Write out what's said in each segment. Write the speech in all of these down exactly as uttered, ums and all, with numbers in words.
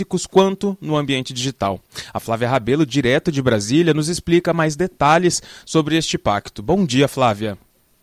quanto no ambiente digital. A Flávia Rabelo, direto de Brasília, nos explica mais detalhes sobre este pacto. Bom dia, Flávia.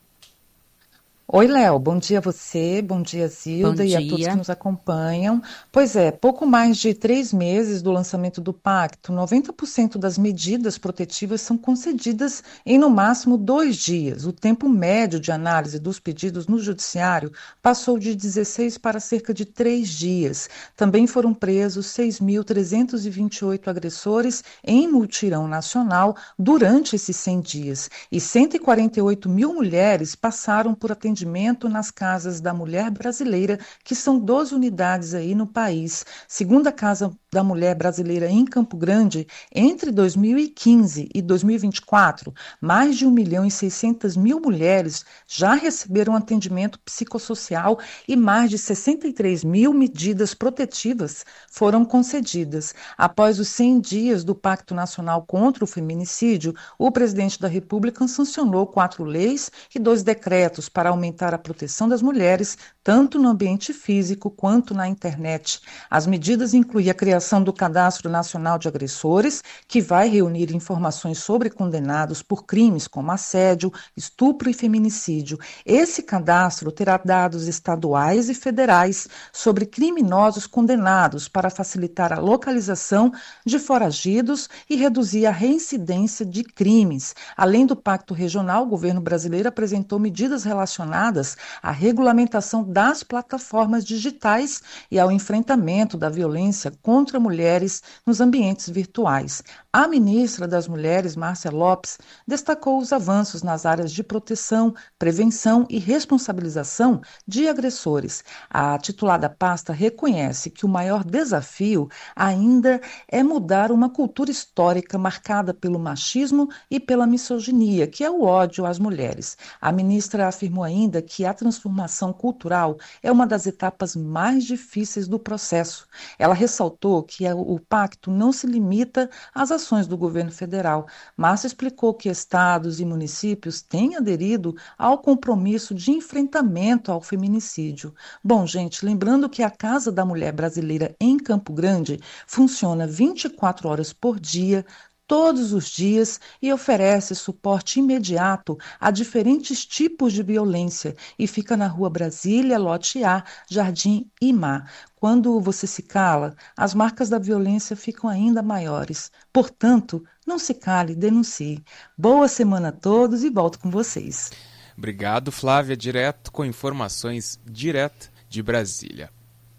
Oi, Léo, bom dia a você, bom dia, Zilda, bom dia. E a todos que nos acompanham. Pois é, pouco mais de três meses do lançamento do pacto, noventa por cento das medidas protetivas são concedidas em no máximo dois dias. O tempo médio de análise dos pedidos no judiciário passou de dezesseis para cerca de três dias. Também foram presos seis mil trezentos e vinte e oito agressores em mutirão nacional durante esses cem dias. E cento e quarenta e oito mil mulheres passaram por atendimento nas casas da mulher brasileira, que são doze unidades aí no país. Segundo a Casa da Mulher Brasileira em Campo Grande, entre dois mil e quinze e dois mil e vinte e quatro, mais de um milhão e seiscentas mil mulheres já receberam atendimento psicossocial e mais de sessenta e três mil medidas protetivas foram concedidas. Após os cem dias do Pacto Nacional contra o Feminicídio, o presidente da República sancionou quatro leis e dois decretos para aumentar aumentar a proteção das mulheres, tanto no ambiente físico quanto na internet. As medidas incluem a criação do Cadastro Nacional de Agressores, que vai reunir informações sobre condenados por crimes como assédio, estupro e feminicídio. Esse cadastro terá dados estaduais e federais sobre criminosos condenados para facilitar a localização de foragidos e reduzir a reincidência de crimes. Além do Pacto Regional, o governo brasileiro apresentou medidas relacionadas à regulamentação das plataformas digitais e ao enfrentamento da violência contra mulheres nos ambientes virtuais. A ministra das Mulheres, Márcia Lopes, destacou os avanços nas áreas de proteção, prevenção e responsabilização de agressores. A titular da pasta reconhece que o maior desafio ainda é mudar uma cultura histórica marcada pelo machismo e pela misoginia, que é o ódio às mulheres. A ministra afirmou ainda que a transformação cultural é uma das etapas mais difíceis do processo. Ela ressaltou que o pacto não se limita às ações do governo federal. Márcia explicou que estados e municípios têm aderido ao compromisso de enfrentamento ao feminicídio. Bom, gente, lembrando que a Casa da Mulher Brasileira em Campo Grande funciona vinte e quatro horas por dia, todos os dias, e oferece suporte imediato a diferentes tipos de violência e fica na Rua Brasília, Lote A, Jardim Imar. Quando você se cala, as marcas da violência ficam ainda maiores. Portanto, não se cale, denuncie. Boa semana a todos e volto com vocês. Obrigado, Flávia, direto com informações direto de Brasília.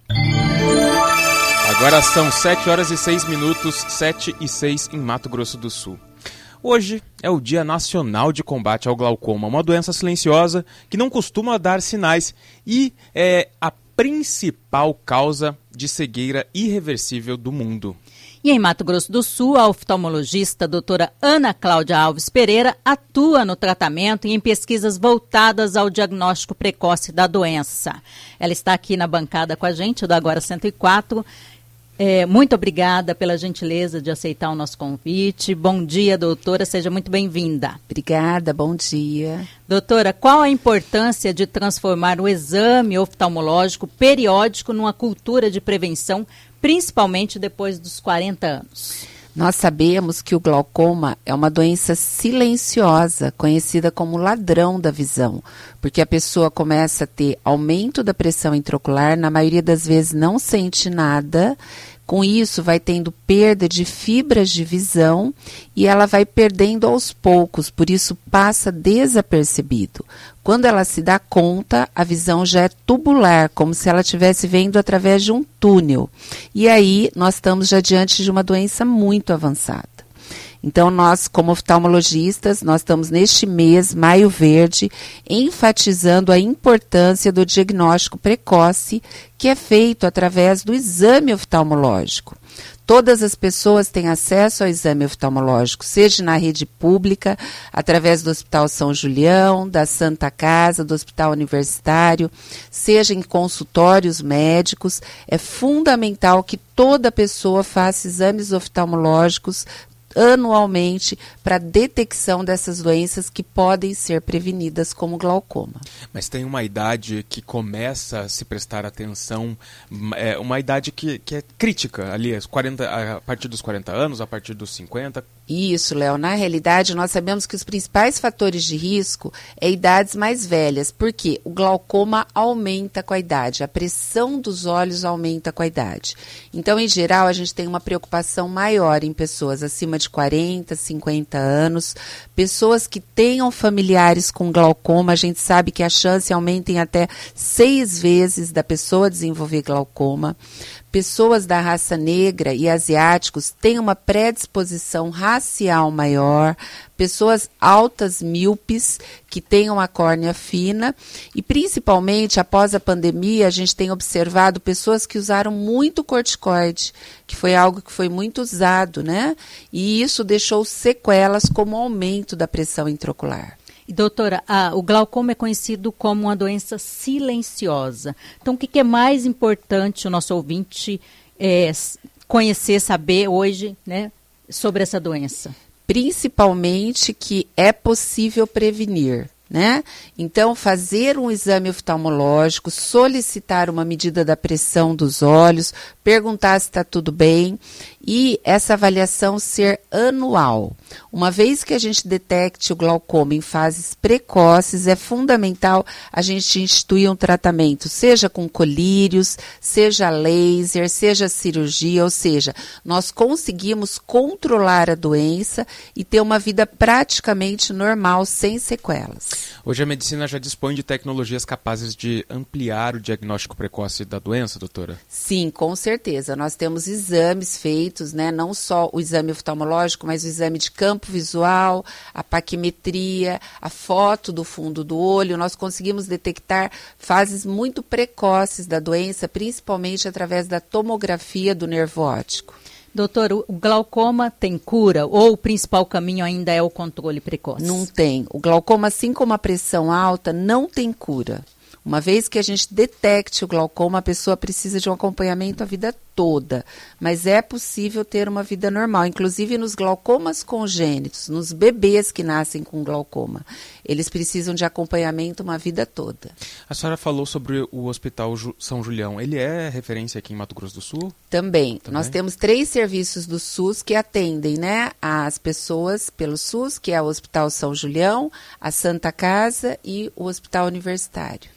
Agora são sete horas e seis minutos, sete e seis em Mato Grosso do Sul. Hoje é o Dia Nacional de Combate ao Glaucoma, uma doença silenciosa que não costuma dar sinais e é a principal causa de cegueira irreversível do mundo. E em Mato Grosso do Sul, a oftalmologista doutora Ana Cláudia Alves Pereira atua no tratamento e em pesquisas voltadas ao diagnóstico precoce da doença. Ela está aqui na bancada com a gente, do Agora cento e quatro. É, muito obrigada pela gentileza de aceitar o nosso convite. Bom dia, doutora, seja muito bem-vinda. Obrigada, bom dia. Doutora, qual a importância de transformar o exame oftalmológico periódico numa cultura de prevenção, principalmente depois dos quarenta anos? Nós sabemos que o glaucoma é uma doença silenciosa, conhecida como ladrão da visão, porque a pessoa começa a ter aumento da pressão intraocular, na maioria das vezes não sente nada, com isso vai tendo perda de fibras de visão e ela vai perdendo aos poucos, por isso passa desapercebido. Quando ela se dá conta, a visão já é tubular, como se ela estivesse vendo através de um túnel. E aí nós estamos já diante de uma doença muito avançada. Então, nós, como oftalmologistas, nós estamos neste mês, Maio Verde, enfatizando a importância do diagnóstico precoce, que é feito através do exame oftalmológico. Todas as pessoas têm acesso ao exame oftalmológico, seja na rede pública, através do Hospital São Julião, da Santa Casa, do Hospital Universitário, seja em consultórios médicos. É fundamental que toda pessoa faça exames oftalmológicos anualmente para detecção dessas doenças que podem ser prevenidas como glaucoma. Mas tem uma idade que começa a se prestar atenção, é uma idade que, que é crítica ali, quarenta, a partir dos quarenta anos, a partir dos cinquenta? Isso, Léo. Na realidade, nós sabemos que os principais fatores de risco é idades mais velhas, porque o glaucoma aumenta com a idade, a pressão dos olhos aumenta com a idade. Então, em geral, a gente tem uma preocupação maior em pessoas acima de quarenta, cinquenta anos, pessoas que tenham familiares com glaucoma, a gente sabe que a chance aumenta em até seis vezes da pessoa desenvolver glaucoma. Pessoas da raça negra e asiáticos têm uma predisposição racial maior, pessoas altas míopes que tenham a córnea fina e principalmente após a pandemia a gente tem observado pessoas que usaram muito corticoide, que foi algo que foi muito usado, né? E isso deixou sequelas como aumento da pressão intraocular. E, doutora, ah, o glaucoma é conhecido como uma doença silenciosa. Então, o que, que é mais importante o nosso ouvinte é, conhecer, saber hoje, né, sobre essa doença? Principalmente que é possível prevenir, né? Então, fazer um exame oftalmológico, solicitar uma medida da pressão dos olhos, perguntar se está tudo bem e essa avaliação ser anual. Uma vez que a gente detecte o glaucoma em fases precoces, é fundamental a gente instituir um tratamento, seja com colírios, seja laser, seja cirurgia, ou seja, nós conseguimos controlar a doença e ter uma vida praticamente normal, sem sequelas. Hoje a medicina já dispõe de tecnologias capazes de ampliar o diagnóstico precoce da doença, doutora? Sim, com certeza. Nós temos exames feitos, né? Não só o exame oftalmológico, mas o exame de campo visual, a paquimetria, a foto do fundo do olho. Nós conseguimos detectar fases muito precoces da doença, principalmente através da tomografia do nervo óptico. Doutor, o glaucoma tem cura ou o principal caminho ainda é o controle precoce? Não tem. O glaucoma, assim como a pressão alta, não tem cura. Uma vez que a gente detecte o glaucoma, a pessoa precisa de um acompanhamento a vida toda. Mas é possível ter uma vida normal, inclusive nos glaucomas congênitos, nos bebês que nascem com glaucoma. Eles precisam de acompanhamento uma vida toda. A senhora falou sobre o Hospital Ju- São Julião. Ele é referência aqui em Mato Grosso do Sul? Também. Também. Nós temos três serviços do SUS que atendem, né, as pessoas pelo SUS, que é o Hospital São Julião, a Santa Casa e o Hospital Universitário.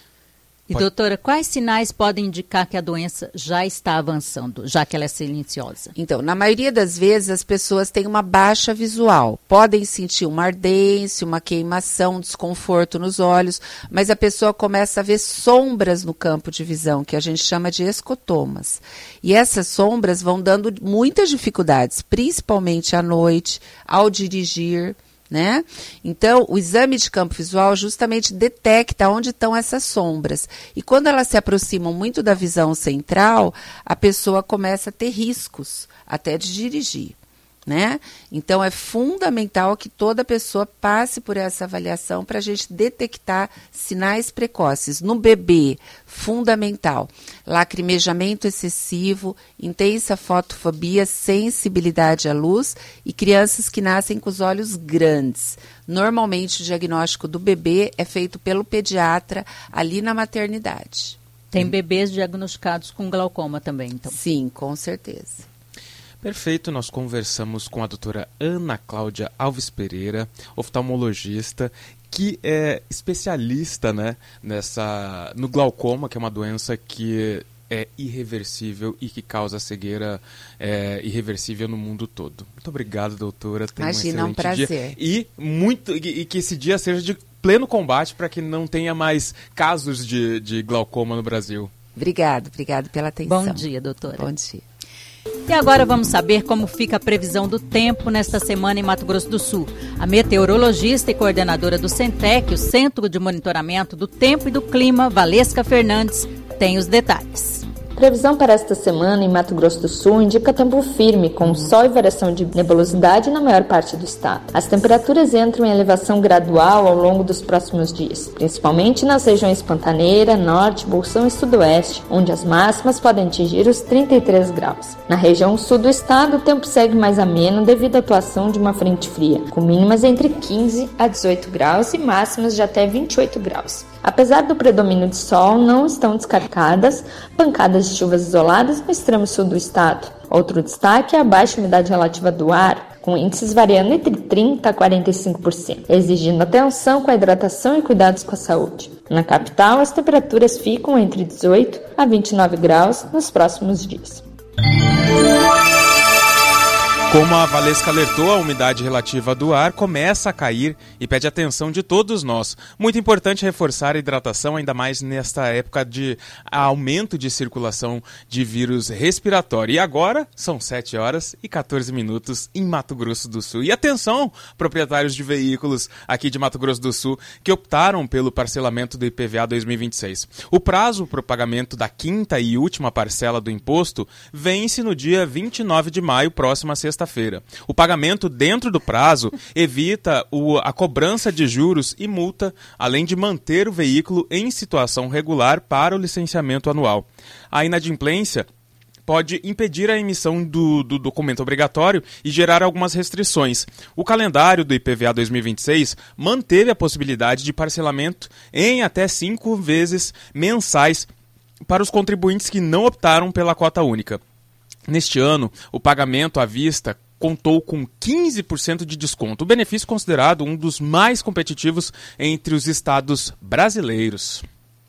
E, doutora, quais sinais podem indicar que a doença já está avançando, já que ela é silenciosa? Então, na maioria das vezes, as pessoas têm uma baixa visual. Podem sentir uma ardência, uma queimação, um desconforto nos olhos, mas a pessoa começa a ver sombras no campo de visão, que a gente chama de escotomas. E essas sombras vão dando muitas dificuldades, principalmente à noite, ao dirigir, né? Então, o exame de campo visual justamente detecta onde estão essas sombras. E quando elas se aproximam muito da visão central, a pessoa começa a ter riscos até de dirigir, né? Então, é fundamental que toda pessoa passe por essa avaliação para a gente detectar sinais precoces. No bebê, fundamental, lacrimejamento excessivo, intensa fotofobia, sensibilidade à luz e crianças que nascem com os olhos grandes. Normalmente, o diagnóstico do bebê é feito pelo pediatra ali na maternidade. Tem bebês diagnosticados com glaucoma também, então? Sim, com certeza. Perfeito, nós conversamos com a doutora Ana Cláudia Alves Pereira, oftalmologista, que é especialista, né, nessa, no glaucoma, que é uma doença que é irreversível e que causa cegueira é, irreversível no mundo todo. Muito obrigado, doutora. Tenha Imagina, um um prazer. dia. E, muito, e, e que esse dia seja de pleno combate para que não tenha mais casos de, de glaucoma no Brasil. Obrigado, obrigado pela atenção. Bom dia, doutora. Bom dia. E agora vamos saber como fica a previsão do tempo nesta semana em Mato Grosso do Sul. A meteorologista e coordenadora do Centec, o Centro de Monitoramento do Tempo e do Clima, Valesca Fernandes, tem os detalhes. Previsão para esta semana em Mato Grosso do Sul indica tempo firme, com sol e variação de nebulosidade na maior parte do estado. As temperaturas entram em elevação gradual ao longo dos próximos dias, principalmente nas regiões Pantaneira, Norte, Bolsão e Sudoeste, onde as máximas podem atingir os trinta e três graus. Na região sul do estado, o tempo segue mais ameno devido à atuação de uma frente fria, com mínimas entre quinze a dezoito graus e máximas de até vinte e oito graus. Apesar do predomínio de sol, não estão descartadas pancadas de chuvas isoladas no extremo sul do estado. Outro destaque é a baixa umidade relativa do ar, com índices variando entre trinta por cento a quarenta e cinco por cento, exigindo atenção com a hidratação e cuidados com a saúde. Na capital, as temperaturas ficam entre dezoito a vinte e nove graus nos próximos dias. Como a Valesca alertou, a umidade relativa do ar começa a cair e pede atenção de todos nós. Muito importante reforçar a hidratação, ainda mais nesta época de aumento de circulação de vírus respiratório. E agora são sete horas e quatorze minutos em Mato Grosso do Sul. E atenção, proprietários de veículos aqui de Mato Grosso do Sul que optaram pelo parcelamento do I P V A dois mil e vinte e seis. O prazo para o pagamento da quinta e última parcela do imposto vence no dia vinte e nove de maio, próxima sexta-feira. Sexta-feira. O pagamento dentro do prazo evita o, a cobrança de juros e multa, além de manter o veículo em situação regular para o licenciamento anual. A inadimplência pode impedir a emissão do, do documento obrigatório e gerar algumas restrições. O calendário do I P V A dois mil e vinte e seis manteve a possibilidade de parcelamento em até cinco vezes mensais para os contribuintes que não optaram pela cota única. Neste ano, o pagamento à vista contou com quinze por cento de desconto, o benefício considerado um dos mais competitivos entre os estados brasileiros.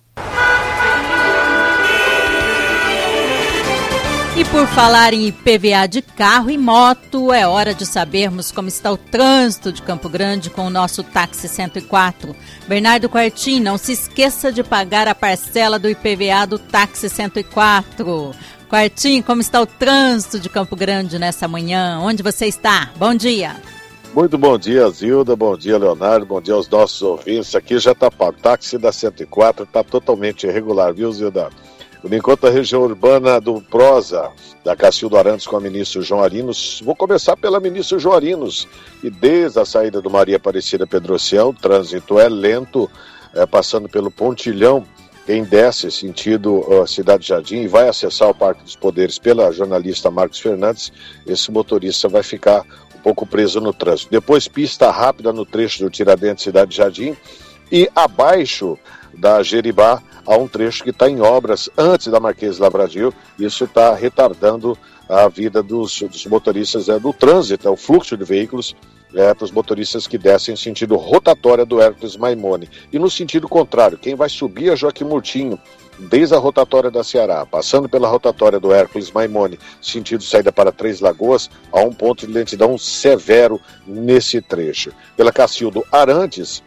E por falar em I P V A de carro e moto, é hora de sabermos como está o trânsito de Campo Grande com o nosso táxi cento e quatro. Bernardo Quartim, não se esqueça de pagar a parcela do I P V A do táxi cento e quatro. Quartim, como está o trânsito de Campo Grande nessa manhã? Onde você está? Bom dia. Muito bom dia, Zilda. Bom dia, Leonardo. Bom dia aos nossos ouvintes. Aqui já está pago. O táxi da cento e quatro está totalmente irregular, viu, Zilda? Por enquanto, a região urbana do Prosa, da Cacildo Arantes com a ministra João Arinos. Vou começar pela ministra João Arinos. E desde a saída do Maria Aparecida Pedrocião, o trânsito é lento, é, passando pelo Pontilhão. Quem desce sentido uh, Cidade Jardim e vai acessar o Parque dos Poderes pela jornalista Marcos Fernandes, esse motorista vai ficar um pouco preso no trânsito. Depois, pista rápida no trecho do Tiradentes Cidade Jardim e abaixo da Jeribá há um trecho que está em obras antes da Marquês de Lavradio. Isso está retardando a vida dos, dos motoristas, é, do trânsito, é, o fluxo de veículos é, para os motoristas que descem em sentido rotatória do Hércules Maimone. E no sentido contrário, quem vai subir a Joaquim Murtinho, desde a rotatória da Ceará, passando pela rotatória do Hércules Maimone, sentido saída para Três Lagoas, há um ponto de lentidão severo nesse trecho. Pela Cacildo Arantes,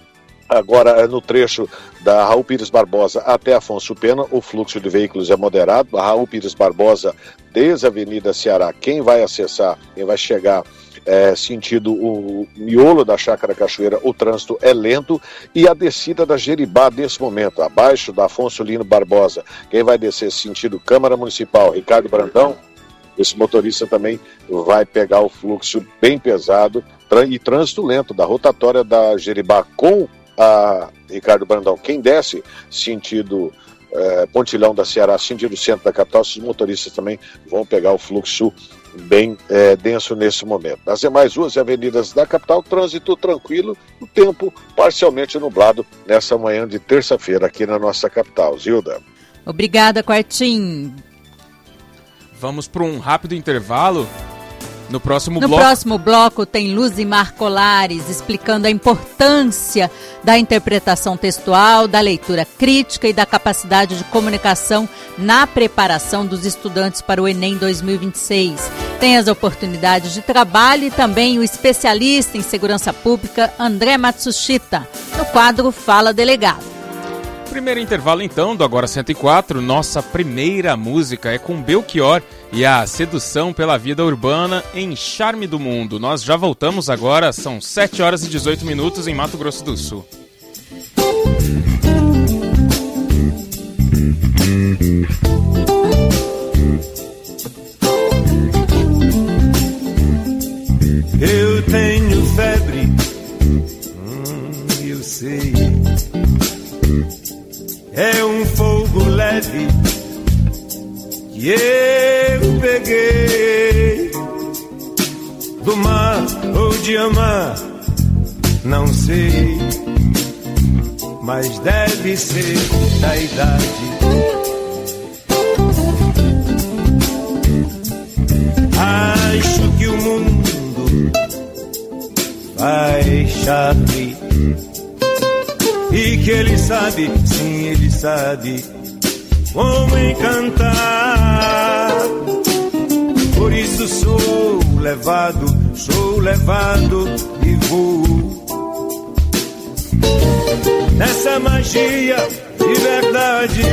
agora no trecho da Raul Pires Barbosa até Afonso Pena, o fluxo de veículos é moderado. A Raul Pires Barbosa, desde a Avenida Ceará, quem vai acessar, quem vai chegar é, sentido o miolo da Chácara Cachoeira, o trânsito é lento. E a descida da Jeribá, nesse momento, abaixo da Afonso Lino Barbosa, quem vai descer sentido Câmara Municipal, Ricardo Brandão, esse motorista também vai pegar o fluxo bem pesado e trânsito lento da rotatória da Jeribá com a Ricardo Brandão. Quem desce sentido é, Pontilhão da Ceará, sentido centro da capital, esses motoristas também vão pegar o fluxo bem é, denso nesse momento. Nas demais ruas e avenidas da capital, trânsito tranquilo, o tempo parcialmente nublado nessa manhã de terça-feira aqui na nossa capital. Zilda. Obrigada, Quartim. Vamos para um rápido intervalo. No próximo no bloco... próximo bloco tem Luzimar Colares explicando a importância da interpretação textual, da leitura crítica e da capacidade de comunicação na preparação dos estudantes para o Enem dois mil e vinte e seis. Tem as oportunidades de trabalho e também o especialista em segurança pública André Matsushita, no quadro Fala Delegado. Primeiro intervalo então do Agora cento e quatro, nossa primeira música é com Belchior e a sedução pela vida urbana em Charme do Mundo. Nós já voltamos agora, são sete horas e dezoito minutos em Mato Grosso do Sul. Eu tenho febre, hum, eu sei. É um fogo leve que eu peguei do mar ou de amar, não sei, mas deve ser da idade. Acho que o mundo vai charme e que ele sabe, sim, ele sabe como encantar. Por isso sou levado, sou levado e vou nessa magia de verdade.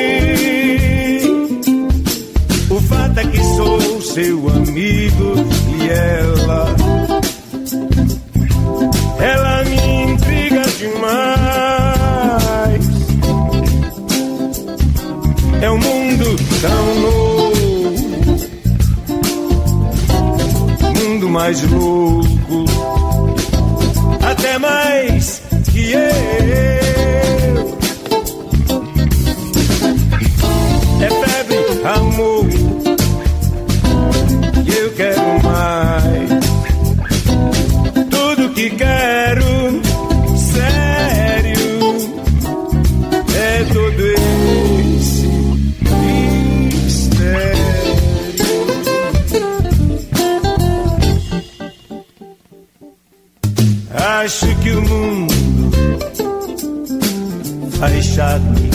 O fato é que sou seu amigo e ela, ela me intriga demais. É um mundo tão novo, mundo mais louco, até mais que eu. É febre, amor, e eu quero mais. Tudo que quero, sério, é todo esse mistério. Acho que o mundo vai charme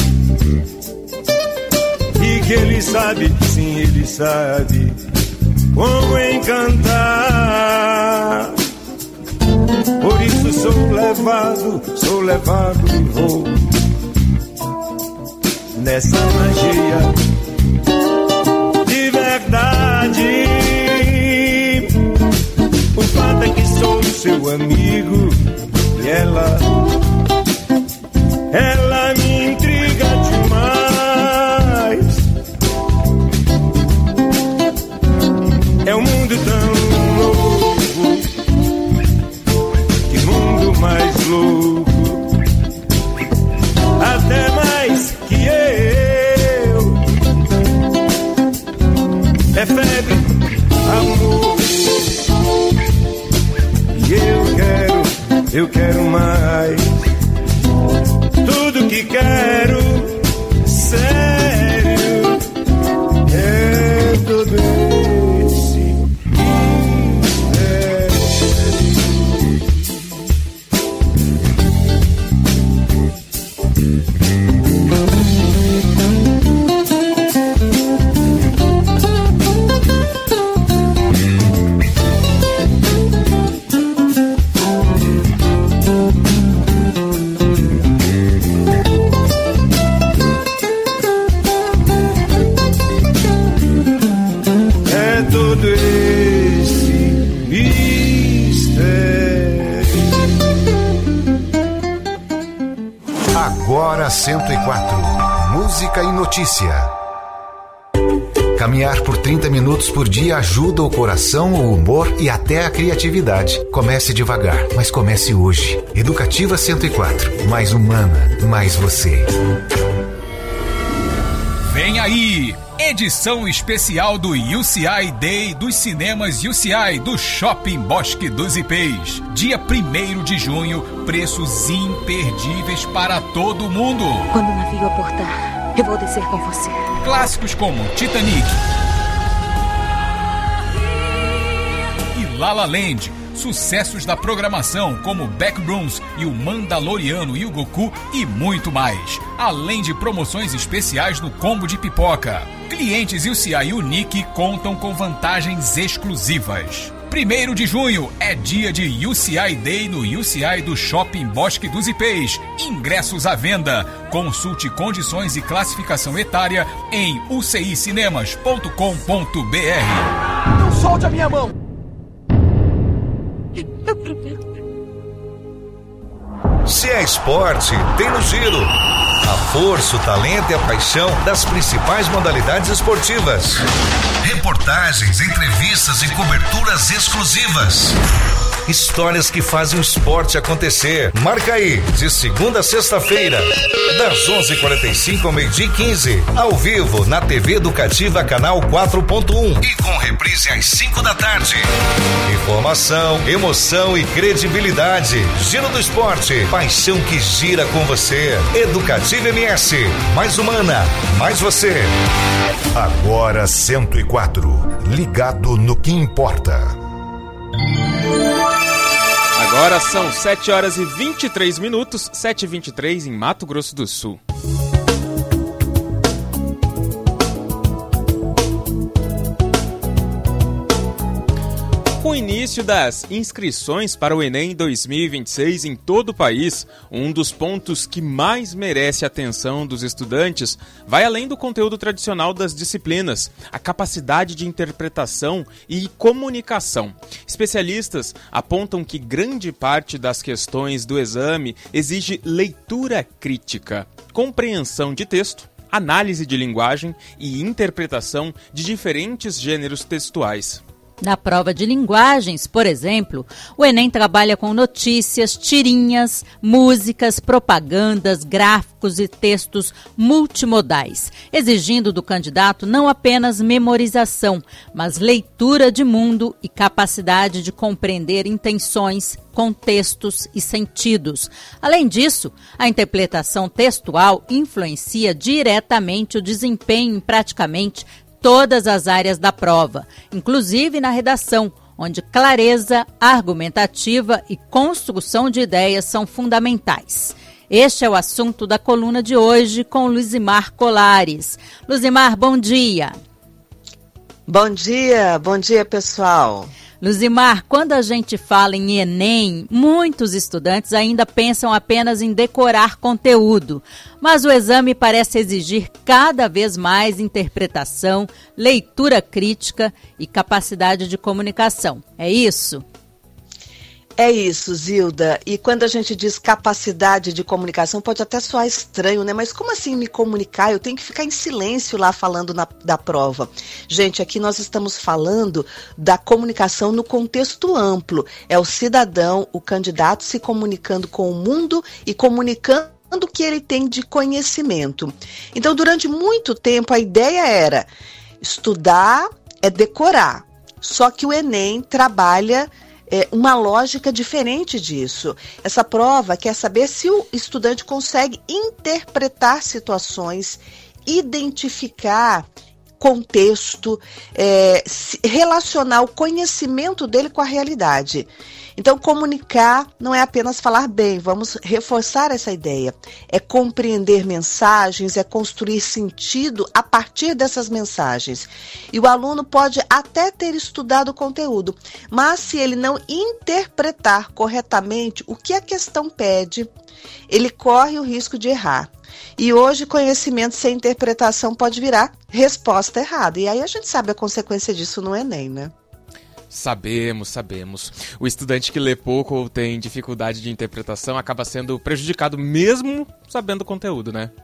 e que ele sabe, sim, ele sabe como encantar. Por isso sou levado, sou levado e vou nessa magia de verdade. O fato é que sou seu amigo e ela, ela me intriga demais. É um mundo tão novo, que mundo mais louco, até mais que eu. É febre, amor, e eu quero, eu quero mais. Tudo que quero, sério, é tudo esse mistério. Agora cento e quatro. Música e notícia. Caminhar por trinta minutos por dia ajuda o coração, o humor e até a criatividade. Comece devagar, mas comece hoje. Educativa cento e quatro. Mais humana, mais você. Vem aí! Edição especial do U C I Day dos cinemas U C I do Shopping Bosque dos Ipês. Dia primeiro de junho, preços imperdíveis para todo mundo. Quando o navio aportar, eu vou descer com você. Clássicos como Titanic e La La Land. Sucessos da programação como Backrooms e o Mandaloriano e o Goku e muito mais. Além de promoções especiais no combo de pipoca. Clientes U C I Unique contam com vantagens exclusivas. primeiro de junho é dia de U C I Day no U C I do Shopping Bosque dos Ipês. Ingressos à venda. Consulte condições e classificação etária em u c i cinemas ponto com ponto b r. Não solte a minha mão! Eu prometo. Se é esporte, tem no Giro. A força, o talento e a paixão das principais modalidades esportivas. Reportagens, entrevistas e coberturas exclusivas. Histórias que fazem o esporte acontecer. Marca aí, de segunda a sexta-feira, das onze e quarenta e cinco ao meio-dia e quinze, ao vivo na T V Educativa Canal quatro ponto um e com reprise às cinco da tarde. Informação, emoção e credibilidade. Giro do esporte, paixão que gira com você. Educativa M S, mais humana, mais você. Agora cento e quatro, ligado no que importa. Agora são sete horas e vinte e três minutos, sete e vinte e três em Mato Grosso do Sul. Com o início das inscrições para o Enem dois mil e vinte e seis em todo o país, um dos pontos que mais merece a atenção dos estudantes vai além do conteúdo tradicional das disciplinas, a capacidade de interpretação e comunicação. Especialistas apontam que grande parte das questões do exame exige leitura crítica, compreensão de texto, análise de linguagem e interpretação de diferentes gêneros textuais. Na prova de linguagens, por exemplo, o Enem trabalha com notícias, tirinhas, músicas, propagandas, gráficos e textos multimodais, exigindo do candidato não apenas memorização, mas leitura de mundo e capacidade de compreender intenções, contextos e sentidos. Além disso, a interpretação textual influencia diretamente o desempenho em praticamente todas as áreas da prova, inclusive na redação, onde clareza, argumentativa e construção de ideias são fundamentais. Este é o assunto da coluna de hoje com Luzimar Colares. Luzimar, bom dia. Bom dia, bom dia, pessoal. Luzimar, quando a gente fala em Enem, muitos estudantes ainda pensam apenas em decorar conteúdo, mas o exame parece exigir cada vez mais interpretação, leitura crítica e capacidade de comunicação. É isso? É isso, Zilda. E quando a gente diz capacidade de comunicação, pode até soar estranho, né? Mas como assim me comunicar? Eu tenho que ficar em silêncio lá falando na, da prova. Gente, aqui nós estamos falando da comunicação no contexto amplo. É o cidadão, o candidato se comunicando com o mundo e comunicando o que ele tem de conhecimento. Então, durante muito tempo, a ideia era estudar é decorar. Só que o Enem trabalha É uma lógica diferente disso. Essa prova quer saber se o estudante consegue interpretar situações, identificar contexto, é, relacionar o conhecimento dele com a realidade. Então, comunicar não é apenas falar bem, vamos reforçar essa ideia. É compreender mensagens, é construir sentido a partir dessas mensagens. E o aluno pode até ter estudado o conteúdo, mas se ele não interpretar corretamente o que a questão pede, ele corre o risco de errar. E hoje, conhecimento sem interpretação pode virar resposta errada. E aí a gente sabe a consequência disso no Enem, né? Sabemos, sabemos. O estudante que lê pouco ou tem dificuldade de interpretação acaba sendo prejudicado mesmo sabendo o conteúdo, né?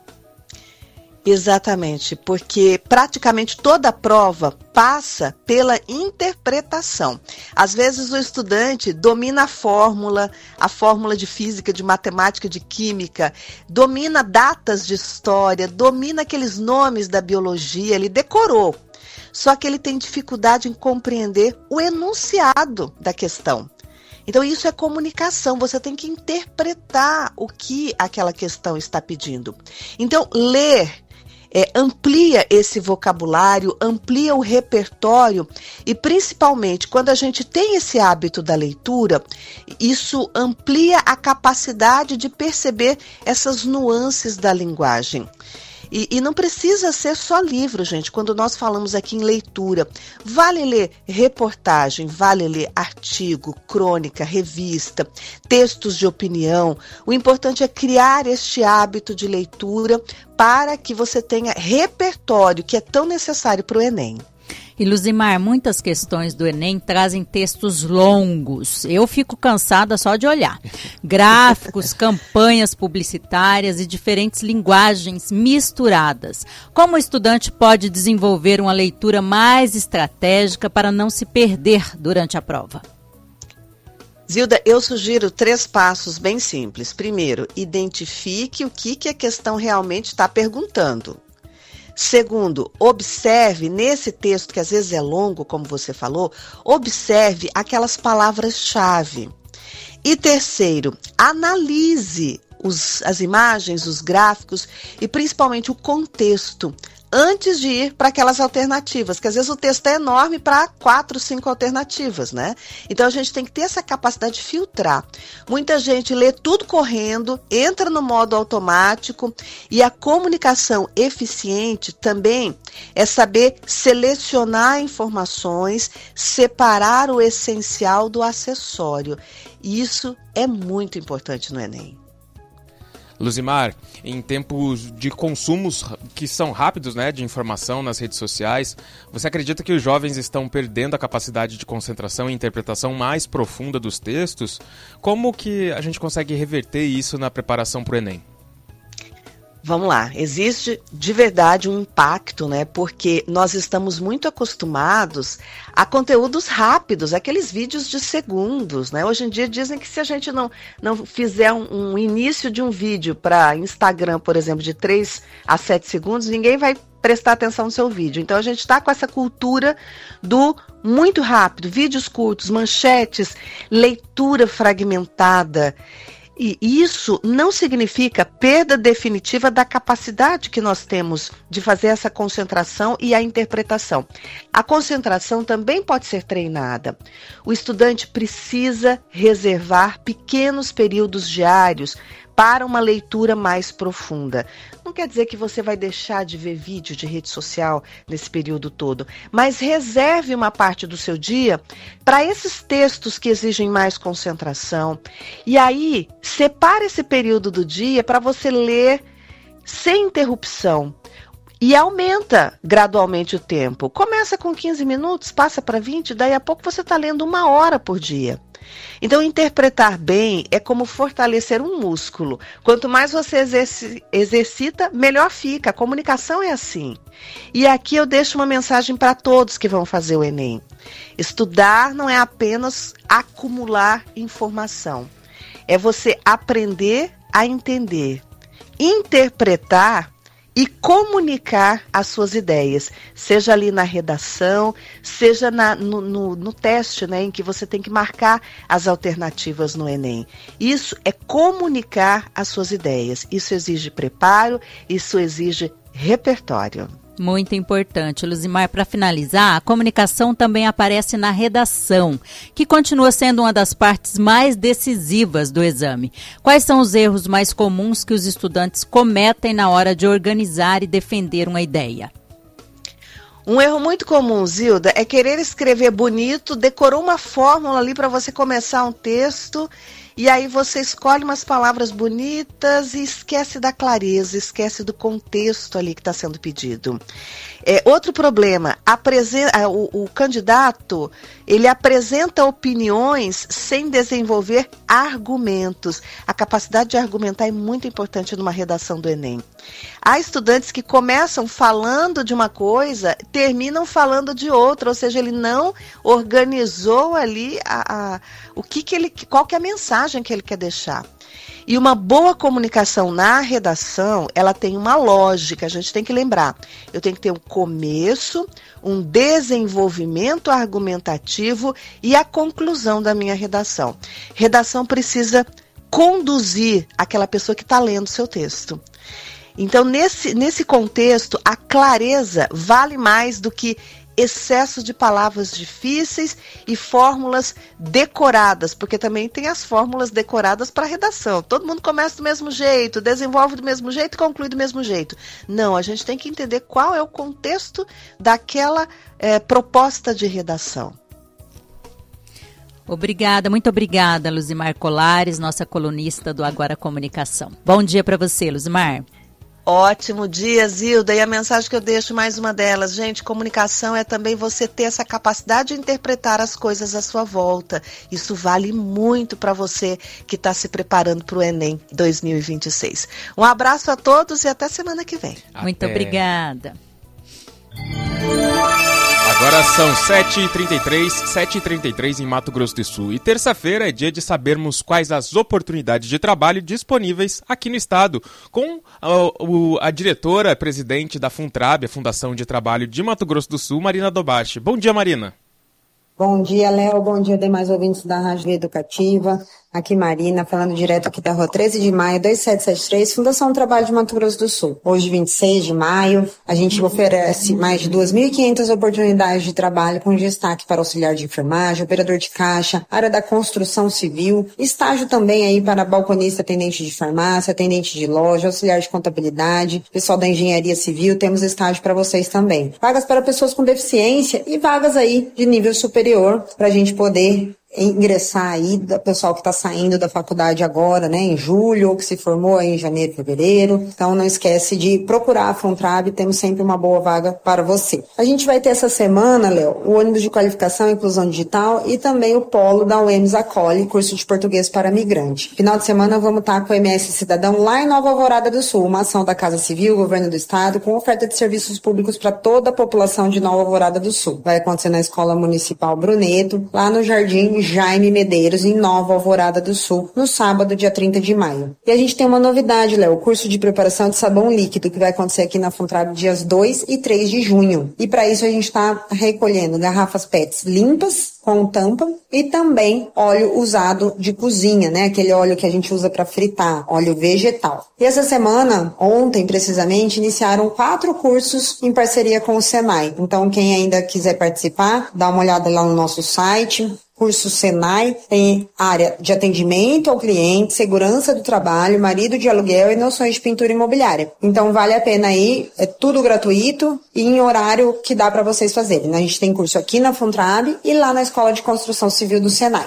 Exatamente, porque praticamente toda a prova passa pela interpretação. Às vezes o estudante domina a fórmula, a fórmula de física, de matemática, de química, domina datas de história, domina aqueles nomes da biologia, ele decorou. Só que ele tem dificuldade em compreender o enunciado da questão. Então isso é comunicação, você tem que interpretar o que aquela questão está pedindo. Então ler é, amplia esse vocabulário, amplia o repertório e principalmente quando a gente tem esse hábito da leitura, isso amplia a capacidade de perceber essas nuances da linguagem. E, e não precisa ser só livro, gente, quando nós falamos aqui em leitura. Vale ler reportagem, vale ler artigo, crônica, revista, textos de opinião. O importante é criar este hábito de leitura para que você tenha repertório, que é tão necessário para o Enem. E Luzimar, muitas questões do Enem trazem textos longos. Eu fico cansada só de olhar. Gráficos, campanhas publicitárias e diferentes linguagens misturadas. Como o estudante pode desenvolver uma leitura mais estratégica para não se perder durante a prova? Zilda, eu sugiro três passos bem simples. Primeiro, identifique o que, que a questão realmente está perguntando. Segundo, observe nesse texto, que às vezes é longo, como você falou, observe aquelas palavras-chave. E terceiro, analise os, as imagens, os gráficos e principalmente o contexto antes de ir para aquelas alternativas, que às vezes o texto é enorme para quatro, cinco alternativas, né? Então a gente tem que ter essa capacidade de filtrar. Muita gente lê tudo correndo, entra no modo automático, e a comunicação eficiente também é saber selecionar informações, separar o essencial do acessório. E isso é muito importante no Enem. Luzimar, em tempos de consumos que são rápidos, né, de informação nas redes sociais, você acredita que os jovens estão perdendo a capacidade de concentração e interpretação mais profunda dos textos? Como que a gente consegue reverter isso na preparação para o Enem? Vamos lá, existe de verdade um impacto, né? Porque nós estamos muito acostumados a conteúdos rápidos, aqueles vídeos de segundos, né? Hoje em dia dizem que se a gente não, não fizer um, um início de um vídeo para Instagram, por exemplo, de três a sete segundos, ninguém vai prestar atenção no seu vídeo. Então a gente está com essa cultura do muito rápido, vídeos curtos, manchetes, leitura fragmentada. E isso não significa perda definitiva da capacidade que nós temos de fazer essa concentração e a interpretação. A concentração também pode ser treinada. O estudante precisa reservar pequenos períodos diários para uma leitura mais profunda. Não quer dizer que você vai deixar de ver vídeo de rede social nesse período todo, mas reserve uma parte do seu dia para esses textos que exigem mais concentração. E aí, separe esse período do dia para você ler sem interrupção. E aumenta gradualmente o tempo. Começa com quinze minutos, passa para vinte, daí a pouco você está lendo uma hora por dia. Então, interpretar bem é como fortalecer um músculo. Quanto mais você exerci- exercita, melhor fica. A comunicação é assim. E aqui eu deixo uma mensagem para todos que vão fazer o Enem. Estudar não é apenas acumular informação. É você aprender a entender, interpretar e comunicar as suas ideias, seja ali na redação, seja na, no, no, no teste, né, em que você tem que marcar as alternativas no Enem. Isso é comunicar as suas ideias. Isso exige preparo, isso exige repertório. Muito importante, Luzimar. Para finalizar, a comunicação também aparece na redação, que continua sendo uma das partes mais decisivas do exame. Quais são os erros mais comuns que os estudantes cometem na hora de organizar e defender uma ideia? Um erro muito comum, Zilda, é querer escrever bonito, decorou uma fórmula ali para você começar um texto, e aí você escolhe umas palavras bonitas e esquece da clareza, esquece do contexto ali que está sendo pedido. É, outro problema, apresenta, o, o candidato, ele apresenta opiniões sem desenvolver argumentos. A capacidade de argumentar é muito importante numa redação do Enem. Há estudantes que começam falando de uma coisa, terminam falando de outra, ou seja, ele não organizou ali a, a, o que que ele, qual que é a mensagem que ele quer deixar. E uma boa comunicação na redação, ela tem uma lógica, a gente tem que lembrar. Eu tenho que ter um começo, um desenvolvimento argumentativo e a conclusão da minha redação. Redação precisa conduzir aquela pessoa que está lendo seu texto. Então, nesse, nesse contexto, a clareza vale mais do que excesso de palavras difíceis e fórmulas decoradas, porque também tem as fórmulas decoradas para redação. Todo mundo começa do mesmo jeito, desenvolve do mesmo jeito e conclui do mesmo jeito. Não, a gente tem que entender qual é o contexto daquela é, proposta de redação. Obrigada, muito obrigada, Luzimar Colares, nossa colunista do Agora Comunicação. Bom dia para você, Luzimar. Ótimo dia, Zilda. E a mensagem que eu deixo, mais uma delas, gente, comunicação é também você ter essa capacidade de interpretar as coisas à sua volta. Isso vale muito para você que está se preparando para o Enem dois mil e vinte e seis. Um abraço a todos e até semana que vem. Até. Muito obrigada. Agora são sete e trinta e três, sete e trinta e três em Mato Grosso do Sul. E terça-feira é dia de sabermos quais as oportunidades de trabalho disponíveis aqui no estado, com a, a diretora, presidente da FUNTRAB, a Fundação de Trabalho de Mato Grosso do Sul, Marina Dobashi. Bom dia, Marina. Bom dia, Léo. Bom dia, demais ouvintes da Rádio Educativa. Aqui Marina, falando direto aqui da Rua treze de maio, dois sete sete três, Fundação Trabalho de Mato Grosso do Sul. Hoje, vinte e seis de maio, a gente oferece mais de duas mil e quinhentas oportunidades de trabalho com destaque para auxiliar de enfermagem, operador de caixa, área da construção civil, estágio também aí para balconista, atendente de farmácia, atendente de loja, auxiliar de contabilidade, pessoal da engenharia civil, temos estágio para vocês também. Vagas para pessoas com deficiência e vagas aí de nível superior para a gente poder ingressar aí, do pessoal que está saindo da faculdade agora, né, em julho, ou que se formou aí em janeiro, fevereiro. Então não esquece de procurar a FUNTRAB, temos sempre uma boa vaga para você. A gente vai ter essa semana, Léo, o ônibus de qualificação e inclusão digital e também o polo da U E M S Acolhe, curso de português para migrante. Final de semana vamos estar com o M S Cidadão lá em Nova Alvorada do Sul, uma ação da Casa Civil, Governo do Estado, com oferta de serviços públicos para toda a população de Nova Alvorada do Sul. Vai acontecer na Escola Municipal Bruneto, lá no Jardim Jaime Medeiros, em Nova Alvorada do Sul, no sábado, dia trinta de maio. E a gente tem uma novidade, Léo, o curso de preparação de sabão líquido, que vai acontecer aqui na FUNTRAB dias dois e três de junho. E para isso a gente está recolhendo garrafas P E Ts limpas, com tampa, e também óleo usado de cozinha, né? Aquele óleo que a gente usa para fritar, óleo vegetal. E essa semana, ontem precisamente, iniciaram quatro cursos em parceria com o Senai. Então, quem ainda quiser participar, dá uma olhada lá no nosso site. Curso Senai tem área de atendimento ao cliente, segurança do trabalho, marido de aluguel e noções de pintura imobiliária. Então vale a pena ir, é tudo gratuito e em horário que dá para vocês fazerem. A gente tem curso aqui na FUNTRAB e lá na Escola de Construção Civil do Senai.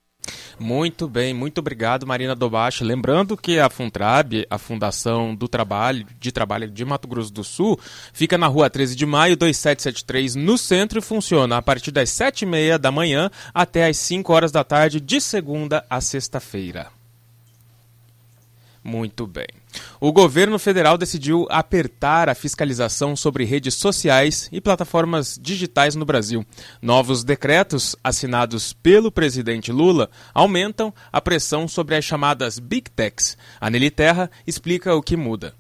Muito bem, muito obrigado, Marina Dobashi. Lembrando que a FUNTRAB, a Fundação do Trabalho, de Trabalho de Mato Grosso do Sul, fica na Rua treze de maio, dois sete sete três, no centro, e funciona a partir das sete e meia da manhã até as cinco horas da tarde, de segunda a sexta-feira. Muito bem. O governo federal decidiu apertar a fiscalização sobre redes sociais e plataformas digitais no Brasil. Novos decretos assinados pelo presidente Lula aumentam a pressão sobre as chamadas Big Techs. A Nelly Terra explica o que muda.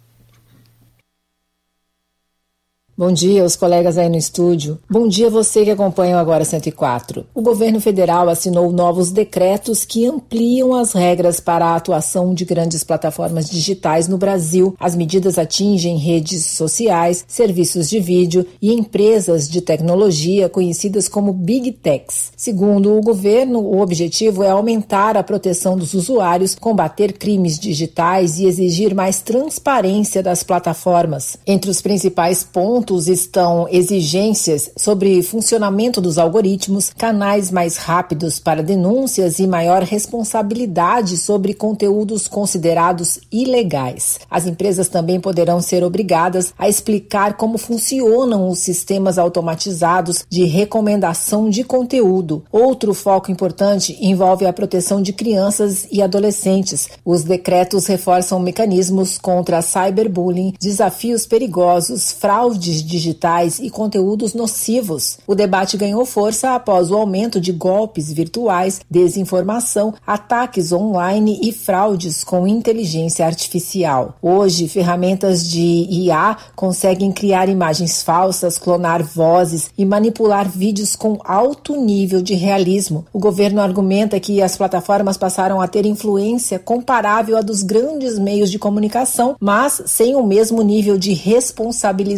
Bom dia aos colegas aí no estúdio. Bom dia a você que acompanha o Agora cento e quatro. O governo federal assinou novos decretos que ampliam as regras para a atuação de grandes plataformas digitais no Brasil. As medidas atingem redes sociais, serviços de vídeo e empresas de tecnologia conhecidas como Big Techs. Segundo o governo, o objetivo é aumentar a proteção dos usuários, combater crimes digitais e exigir mais transparência das plataformas. Entre os principais pontos estão exigências sobre funcionamento dos algoritmos, canais mais rápidos para denúncias e maior responsabilidade sobre conteúdos considerados ilegais. As empresas também poderão ser obrigadas a explicar como funcionam os sistemas automatizados de recomendação de conteúdo. Outro foco importante envolve a proteção de crianças e adolescentes. Os decretos reforçam mecanismos contra cyberbullying, desafios perigosos, fraudes digitais e conteúdos nocivos. O debate ganhou força após o aumento de golpes virtuais, desinformação, ataques online e fraudes com inteligência artificial. Hoje, ferramentas de I A conseguem criar imagens falsas, clonar vozes e manipular vídeos com alto nível de realismo. O governo argumenta que as plataformas passaram a ter influência comparável à dos grandes meios de comunicação, mas sem o mesmo nível de responsabilização.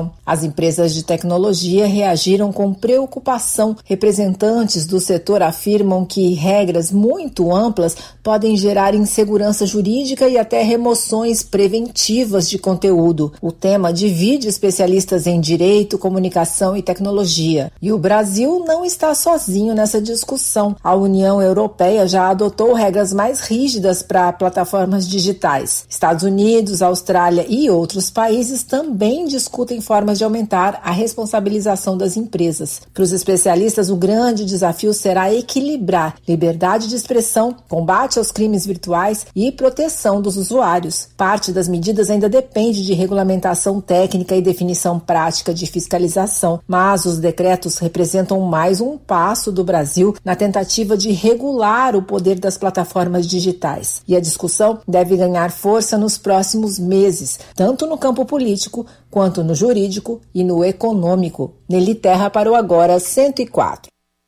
discussão. As empresas de tecnologia reagiram com preocupação. Representantes do setor afirmam que regras muito amplas podem gerar insegurança jurídica e até remoções preventivas de conteúdo. O tema divide especialistas em direito, comunicação e tecnologia. E o Brasil não está sozinho nessa discussão. A União Europeia já adotou regras mais rígidas para plataformas digitais. Estados Unidos, Austrália e outros países também discutem formas de aumentar a responsabilização das empresas. Para os especialistas, o grande desafio será equilibrar liberdade de expressão, combate aos crimes virtuais e proteção dos usuários. Parte das medidas ainda depende de regulamentação técnica e definição prática de fiscalização, mas os decretos representam mais um passo do Brasil na tentativa de regular o poder das plataformas digitais. E a discussão deve ganhar força nos próximos meses, tanto no campo político quanto no jurídico e no econômico. Nelly Terra para o Agora cento e quatro.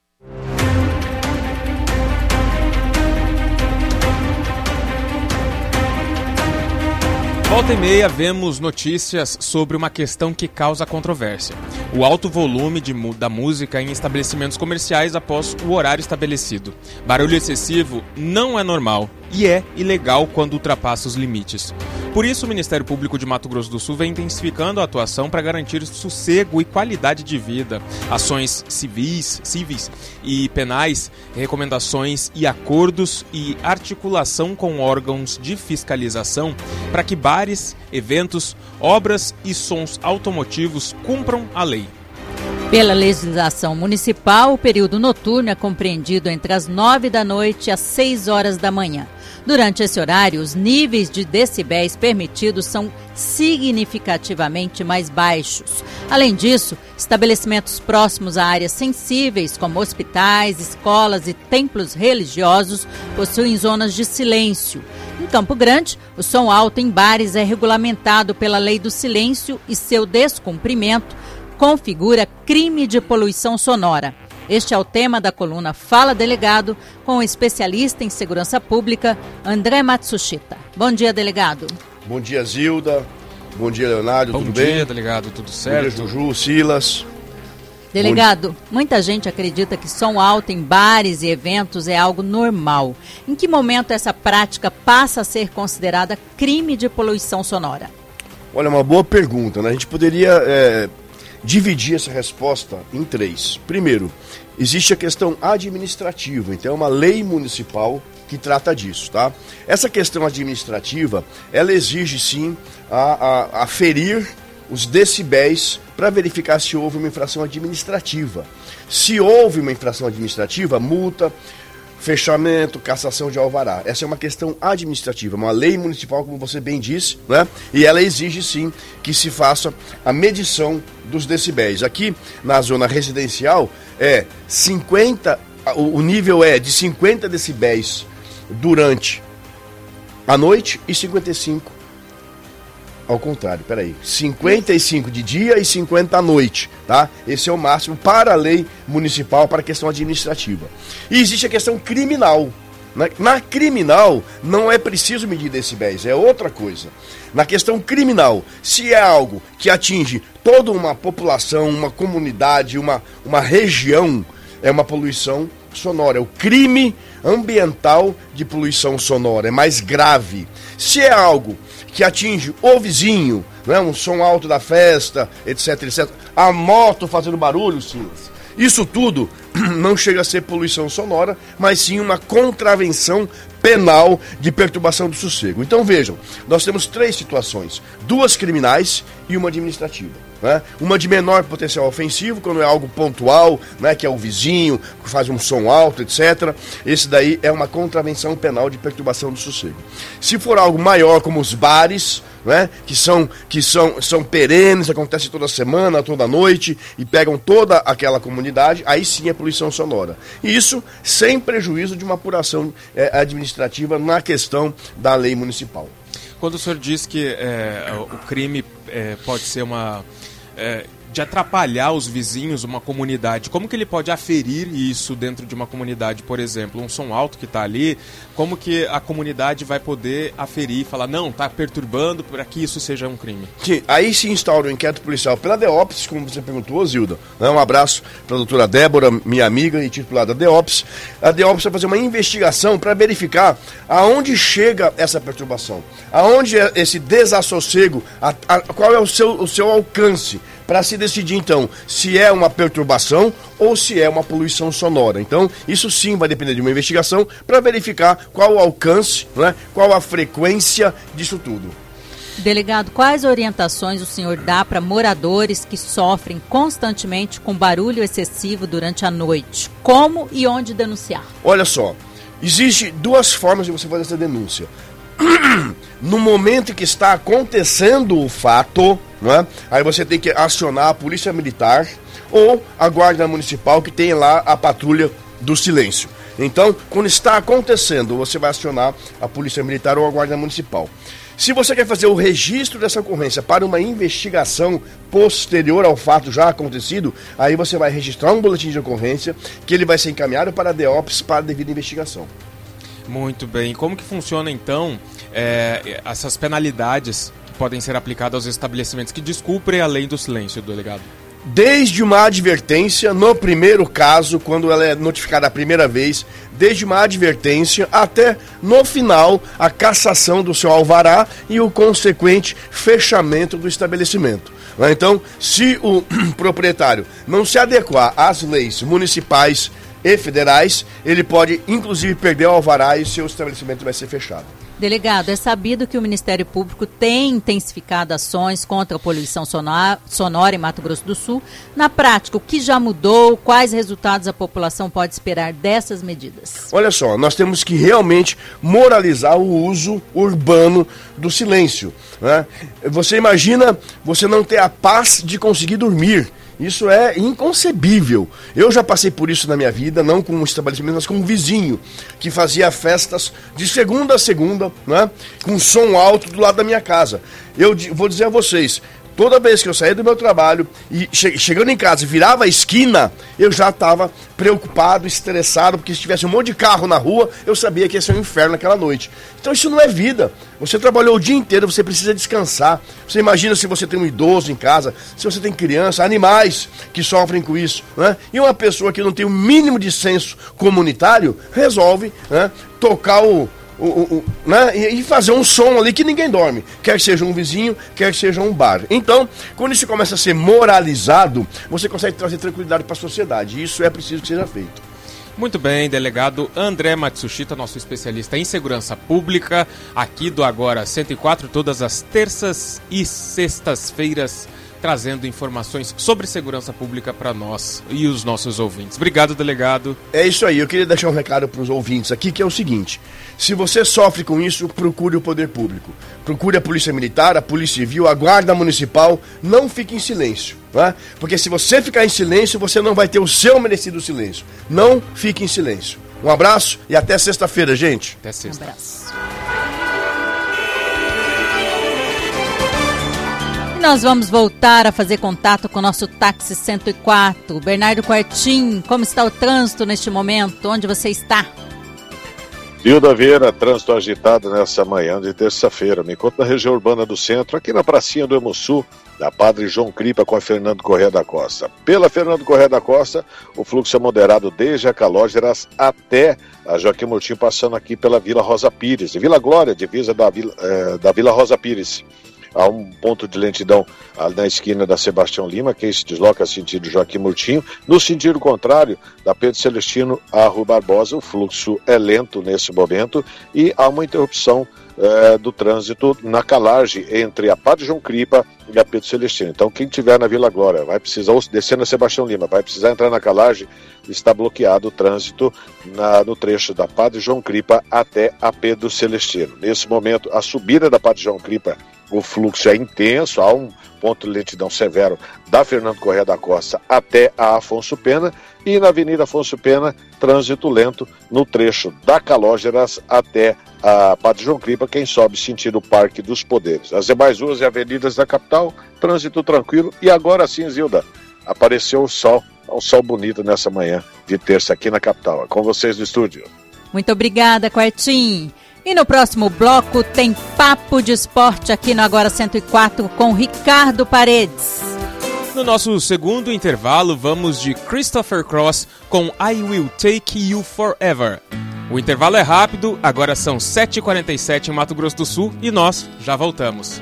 Volta e meia vemos notícias sobre uma questão que causa controvérsia: o alto volume de, da música em estabelecimentos comerciais após o horário estabelecido. Barulho excessivo não é normal e é ilegal quando ultrapassa os limites. Por isso, o Ministério Público de Mato Grosso do Sul vem intensificando a atuação para garantir sossego e qualidade de vida. Ações civis, civis e penais, recomendações e acordos e articulação com órgãos de fiscalização para que bares, eventos, obras e sons automotivos cumpram a lei. Pela legislação municipal, o período noturno é compreendido entre as nove da noite às seis horas da manhã. Durante esse horário, os níveis de decibéis permitidos são significativamente mais baixos. Além disso, estabelecimentos próximos a áreas sensíveis, como hospitais, escolas e templos religiosos, possuem zonas de silêncio. Em Campo Grande, o som alto em bares é regulamentado pela Lei do Silêncio e seu descumprimento configura crime de poluição sonora. Este é o tema da coluna Fala Delegado, com o especialista em segurança pública, André Matsushita. Bom dia, delegado. Bom dia, Zilda. Bom dia, Leonardo. Bom tudo dia, bem? delegado. Tudo certo? Bom dia, Juju, Silas. Delegado, muita gente acredita que som alto em bares e eventos é algo normal. Em que momento essa prática passa a ser considerada crime de poluição sonora? Olha, uma boa pergunta, né? A gente poderia é, dividir essa resposta em três. Primeiro, existe a questão administrativa, então é uma lei municipal que trata disso, tá? Essa questão administrativa, ela exige sim a, a, a ferir os decibéis para verificar se houve uma infração administrativa. Se houve uma infração administrativa, multa, fechamento, cassação de alvará. Essa é uma questão administrativa, uma lei municipal, como você bem disse, né? E ela exige sim que se faça a medição dos decibéis. Aqui na zona residencial é cinquenta, o nível é de cinquenta decibéis durante a noite e cinquenta e cinco ao contrário, peraí, cinquenta e cinco de dia e cinquenta à noite, tá? Esse é o máximo para a lei municipal, para a questão administrativa. E existe a questão criminal. Na, na criminal, não é preciso medir decibéis, é outra coisa. Na questão criminal, se é algo que atinge toda uma população, uma comunidade, uma, uma região, é uma poluição sonora, é o crime ambiental de poluição sonora, é mais grave. Se é algo que atinge o vizinho, né, um som alto da festa, etc, etcétera, a moto fazendo barulho, Silas, isso tudo não chega a ser poluição sonora, mas sim uma contravenção penal de perturbação do sossego. Então vejam, nós temos três situações, duas criminais e uma administrativa. Né? Uma de menor potencial ofensivo, quando é algo pontual, né, que é o vizinho, que faz um som alto, etcétera. Esse daí é uma contravenção penal de perturbação do sossego. Se for algo maior, como os bares, né, que, são, que são, são perenes, acontece toda semana, toda noite, e pegam toda aquela comunidade, aí sim é poluição sonora. E isso sem prejuízo de uma apuração é, administrativa na questão da lei municipal. Quando o senhor diz que é, o crime é, pode ser uma... É, de atrapalhar os vizinhos, uma comunidade, como que ele pode aferir isso dentro de uma comunidade, por exemplo, um som alto que está ali, como que a comunidade vai poder aferir e falar, não, está perturbando para que isso seja um crime? Sim, aí se instaura o inquérito policial pela DEOPS, como você perguntou, Zilda. Um abraço para a doutora Débora, minha amiga e titulada da DEOPS. A DEOPS vai fazer uma investigação para verificar aonde chega essa perturbação, aonde é esse desassossego, a, a, qual é o seu, o seu alcance, para se decidir, então, se é uma perturbação ou se é uma poluição sonora. Então, isso sim vai depender de uma investigação para verificar qual o alcance, né, qual a frequência disso tudo. Delegado, quais orientações o senhor dá para moradores que sofrem constantemente com barulho excessivo durante a noite? Como e onde denunciar? Olha só, existe duas formas de você fazer essa denúncia. No momento em que está acontecendo o fato, né, aí você tem que acionar a polícia militar ou a guarda municipal que tem lá a patrulha do silêncio. Então, quando está acontecendo, você vai acionar a polícia militar ou a guarda municipal. Se você quer fazer o registro dessa ocorrência para uma investigação posterior ao fato já acontecido, aí você vai registrar um boletim de ocorrência que ele vai ser encaminhado para a DEOPS para a devida investigação. Muito bem. Como que funciona, então, é, essas penalidades que podem ser aplicadas aos estabelecimentos que descumprem a lei do silêncio, delegado? Desde uma advertência, no primeiro caso, quando ela é notificada a primeira vez, desde uma advertência até, no final, a cassação do seu alvará e o consequente fechamento do estabelecimento. Então, se o proprietário não se adequar às leis municipais e federais, ele pode, inclusive, perder o alvará e seu estabelecimento vai ser fechado. Delegado, é sabido que o Ministério Público tem intensificado ações contra a poluição sonora, sonora em Mato Grosso do Sul. Na prática, o que já mudou? Quais resultados a população pode esperar dessas medidas? Olha só, nós temos que realmente moralizar o uso urbano do silêncio, né? Você imagina você não ter a paz de conseguir dormir. Isso é inconcebível. Eu já passei por isso na minha vida, não com um estabelecimento, mas com um vizinho que fazia festas de segunda a segunda, né, com som alto do lado da minha casa. Eu vou dizer a vocês, toda vez que eu saía do meu trabalho e che- chegando em casa, virava a esquina, eu já estava preocupado, estressado, porque se tivesse um monte de carro na rua, eu sabia que ia ser um inferno naquela noite. Então isso não é vida. Você trabalhou o dia inteiro, você precisa descansar. Você imagina se você tem um idoso em casa, se você tem criança, animais que sofrem com isso, né? E uma pessoa que não tem o mínimo de senso comunitário, resolve, né, tocar o... O, o, o, né? e, e fazer um som ali que ninguém dorme, quer que seja um vizinho, quer que seja um bar. Então, quando isso começa a ser moralizado, você consegue trazer tranquilidade para a sociedade, e isso é preciso que seja feito. Muito bem, delegado André Matsushita, nosso especialista em segurança pública, aqui do Agora cento e quatro, todas as terças e sextas-feiras, trazendo informações sobre segurança pública para nós e os nossos ouvintes. Obrigado, delegado. É isso aí, eu queria deixar um recado para os ouvintes aqui, que é o seguinte: se você sofre com isso, procure o poder público. Procure a Polícia Militar, a Polícia Civil, a Guarda Municipal, não fique em silêncio, né? Porque se você ficar em silêncio, você não vai ter o seu merecido silêncio. Não fique em silêncio. Um abraço e até sexta-feira, gente. Até sexta. Um abraço. Nós vamos voltar a fazer contato com o nosso táxi cento e quatro. Bernardo Quartim, como está o trânsito neste momento? Onde você está? Hilda Vieira, trânsito agitado nessa manhã de terça-feira. Me encontro na região urbana do centro, aqui na pracinha do Hemosul, da Padre João Cripa com a Fernando Corrêa da Costa. Pela Fernando Corrêa da Costa, o fluxo é moderado desde a Calógeras até a Joaquim Murtinho, passando aqui pela Vila Rosa Pires. Vila Glória, divisa da Vila, eh, da Vila Rosa Pires. Há um ponto de lentidão na esquina da Sebastião Lima, que se desloca sentido Joaquim Murtinho. No sentido contrário, da Pedro Celestino à Rua Barbosa, o fluxo é lento nesse momento e há uma interrupção é, do trânsito na calagem entre a Padre João Cripa e a Pedro Celestino. Então, quem estiver na Vila Glória vai precisar, ou descendo a Sebastião Lima, vai precisar entrar na calagem, está bloqueado o trânsito na, no trecho da Padre João Cripa até a Pedro Celestino. Nesse momento, a subida da Padre João Cripa, o fluxo é intenso, há um ponto de lentidão severo da Fernando Corrêa da Costa até a Afonso Pena, e na Avenida Afonso Pena, trânsito lento no trecho da Calógeras até a Padre João Cripa, quem sobe sentido Parque dos Poderes. As demais ruas e avenidas da capital, trânsito tranquilo. E agora sim, Zilda, apareceu o sol, um sol bonito nessa manhã de terça aqui na capital. É com vocês no estúdio. Muito obrigada, Quartim. E no próximo bloco tem Papo de Esporte aqui no Agora cento e quatro com Ricardo Paredes. No nosso segundo intervalo, vamos de Christopher Cross com I Will Take You Forever. O intervalo é rápido, agora são sete e quarenta e sete em Mato Grosso do Sul e nós já voltamos.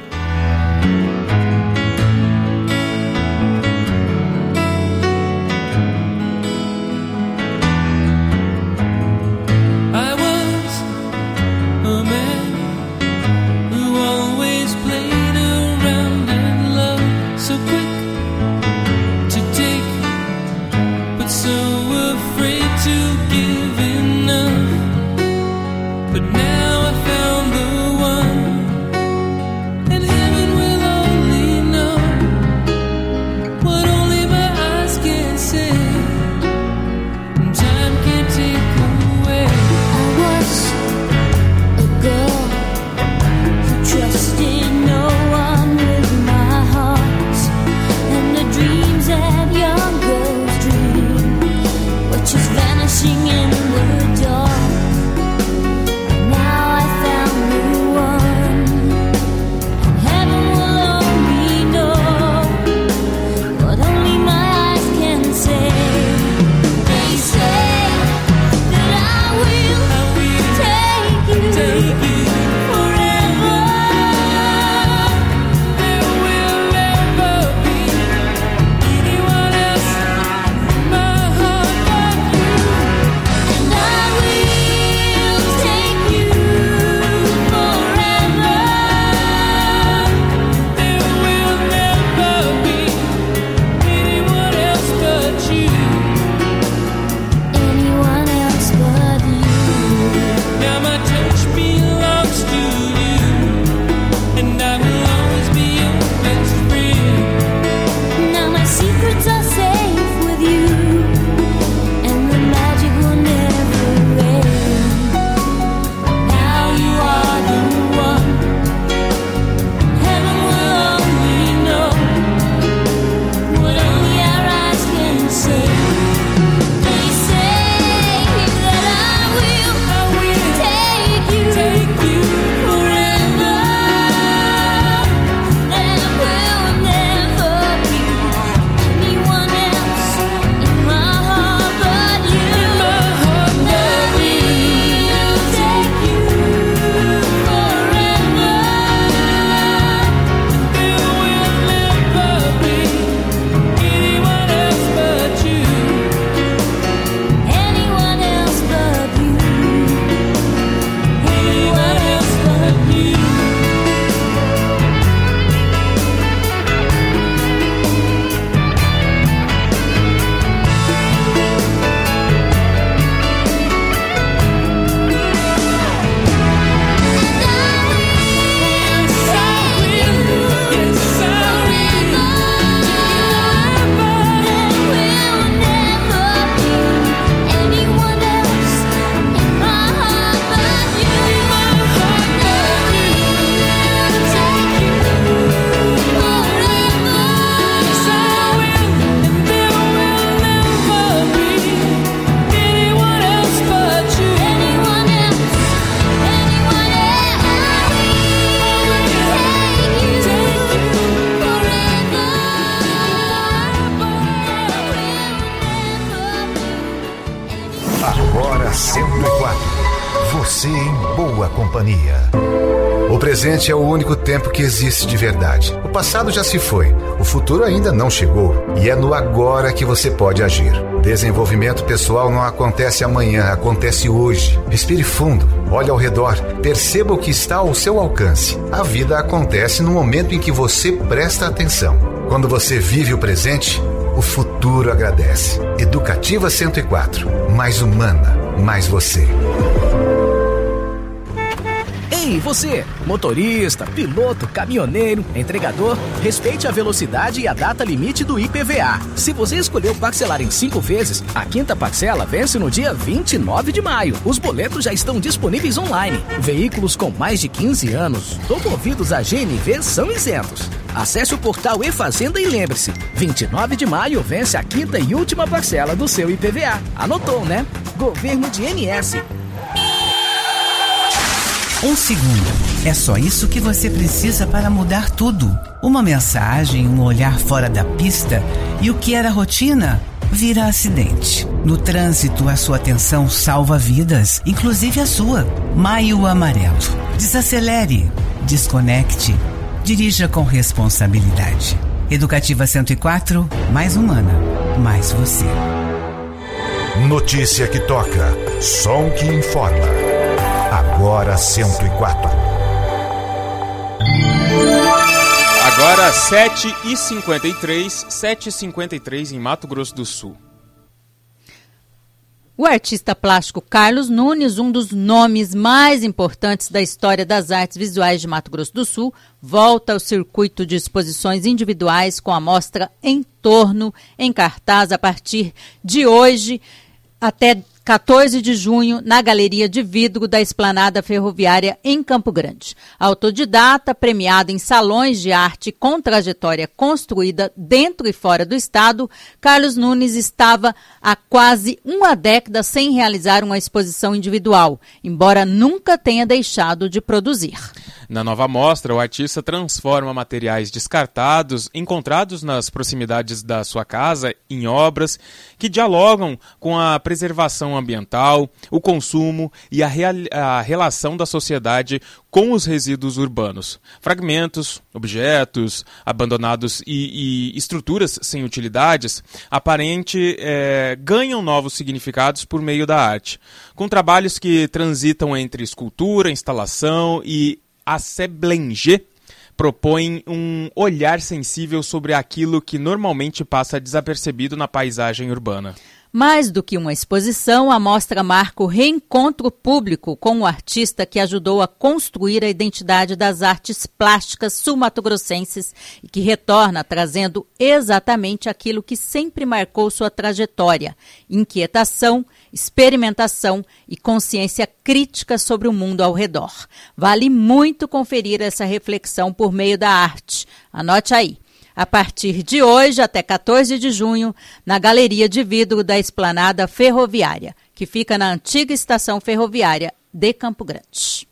Você em boa companhia. O presente é o único tempo que existe de verdade. O passado já se foi, o futuro ainda não chegou. E é no agora que você pode agir. Desenvolvimento pessoal não acontece amanhã, acontece hoje. Respire fundo, olhe ao redor, perceba o que está ao seu alcance. A vida acontece no momento em que você presta atenção. Quando você vive o presente, o futuro agradece. Educativa cento e quatro. Mais humana, mais você. Ei, você, motorista, piloto, caminhoneiro, entregador, respeite a velocidade e a data limite do I P V A. Se você escolheu parcelar em cinco vezes, a quinta parcela vence no dia vinte e nove de maio. Os boletos já estão disponíveis online. Veículos com mais de quinze anos ou movidos a G N V são isentos. Acesse o portal E-Fazenda e lembre-se, vinte e nove de maio vence a quinta e última parcela do seu I P V A. Anotou, né? Governo de M S. Um segundo. É só isso que você precisa para mudar tudo. Uma mensagem, um olhar fora da pista e o que era rotina vira acidente. No trânsito, a sua atenção salva vidas, inclusive a sua. Maio Amarelo. Desacelere, desconecte, dirija com responsabilidade. Educativa cento e quatro, mais humana, mais você. Notícia que toca, som que informa. Agora cento e quatro. Agora sete e cinquenta e três, sete e cinquenta e três em Mato Grosso do Sul. O artista plástico Carlos Nunes, um dos nomes mais importantes da história das artes visuais de Mato Grosso do Sul, volta ao circuito de exposições individuais com a mostra Em Torno, em cartaz a partir de hoje até quatorze de junho, na Galeria de Vidro da Esplanada Ferroviária em Campo Grande. Autodidata, premiada em salões de arte com trajetória construída dentro e fora do estado, Carlos Nunes estava há quase uma década sem realizar uma exposição individual, embora nunca tenha deixado de produzir. Na nova mostra, o artista transforma materiais descartados, encontrados nas proximidades da sua casa, em obras que dialogam com a preservação ambiental, o consumo e a, real, a relação da sociedade com os resíduos urbanos. Fragmentos, objetos abandonados e, e estruturas sem utilidades, aparente, é, ganham novos significados por meio da arte, com trabalhos que transitam entre escultura, instalação e assemblanger, propõem um olhar sensível sobre aquilo que normalmente passa desapercebido na paisagem urbana. Mais do que uma exposição, a mostra marca o reencontro público com o artista que ajudou a construir a identidade das artes plásticas sul-mato-grossenses e que retorna trazendo exatamente aquilo que sempre marcou sua trajetória: inquietação, experimentação e consciência crítica sobre o mundo ao redor. Vale muito conferir essa reflexão por meio da arte. Anote aí. A partir de hoje até quatorze de junho, na Galeria de Vidro da Esplanada Ferroviária, que fica na antiga estação ferroviária de Campo Grande.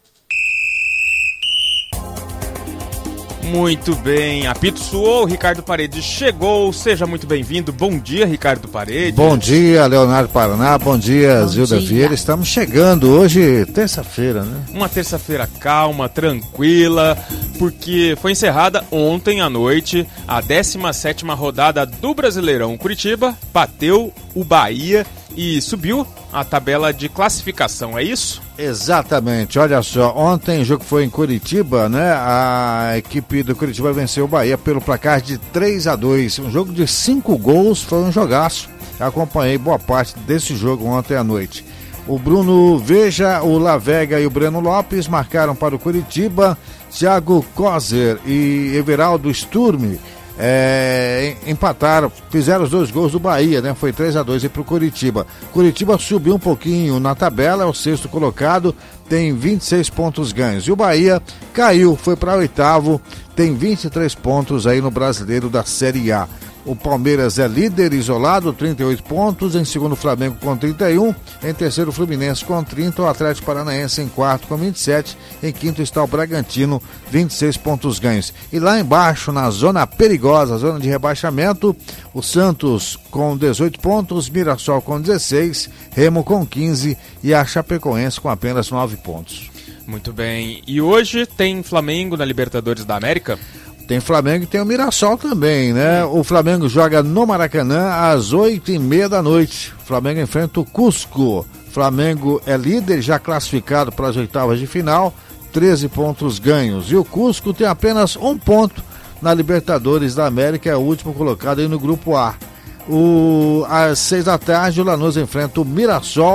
Muito bem, apito soou, Ricardo Paredes chegou, seja muito bem-vindo. Bom dia, Ricardo Paredes. Bom dia, Leonardo Paraná, bom dia, bom Zilda dia. Vieira. Estamos chegando hoje, terça-feira, né? Uma terça-feira calma, tranquila, porque foi encerrada ontem à noite a décima sétima rodada do Brasileirão. Curitiba bateu o Bahia e subiu a tabela de classificação, é isso? Exatamente, olha só, ontem o jogo foi em Curitiba, né? A equipe do Curitiba venceu o Bahia pelo placar de três a dois, um jogo de cinco gols, foi um jogaço. Acompanhei boa parte desse jogo ontem à noite. O Bruno Veja, o Lavega e o Breno Lopes marcaram para o Curitiba. Thiago Kozer e Everaldo Sturme É, empataram, fizeram os dois gols do Bahia, né? Foi três a dois para o Curitiba. Curitiba subiu um pouquinho na tabela, é o sexto colocado, tem vinte e seis pontos ganhos. E o Bahia caiu, foi para oitavo, tem vinte e três pontos aí no Brasileiro da Série A. O Palmeiras é líder isolado, trinta e oito pontos, em segundo o Flamengo com trinta e um, em terceiro o Fluminense com trinta, o Atlético Paranaense em quarto com vinte e sete, em quinto está o Bragantino, vinte e seis pontos ganhos. E lá embaixo, na zona perigosa, zona de rebaixamento, o Santos com dezoito pontos, Mirassol com dezesseis, Remo com quinze e a Chapecoense com apenas nove pontos. Muito bem, e hoje tem Flamengo na Libertadores da América? Tem Flamengo e tem o Mirassol também, né? O Flamengo joga no Maracanã às oito e meia da noite. O Flamengo enfrenta o Cusco. Flamengo é líder, já classificado para as oitavas de final, treze pontos ganhos. E o Cusco tem apenas um ponto na Libertadores da América, é o último colocado aí no Grupo A. O, às seis da tarde, o Lanús enfrenta o Mirassol